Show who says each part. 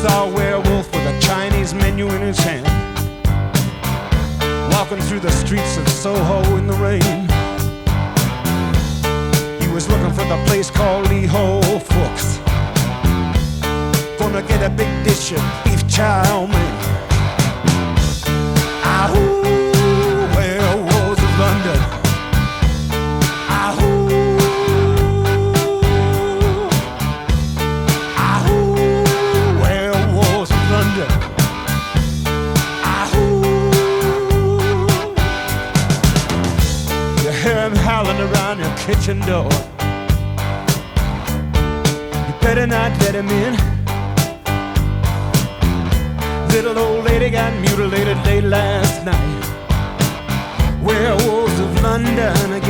Speaker 1: saw a werewolf with a Chinese menu in his hand, walking through the streets of Soho in the rain. He was looking for the place called Lee Ho Fook's. Gonna get a big dish of beef chow mein. Ahoo, werewolves of London. Ahoo, ahoo, werewolves of London. Ahoo. You hear him howling around your kitchen door. You better not let him in. Little old lady got mutilated late last night. Werewolves of London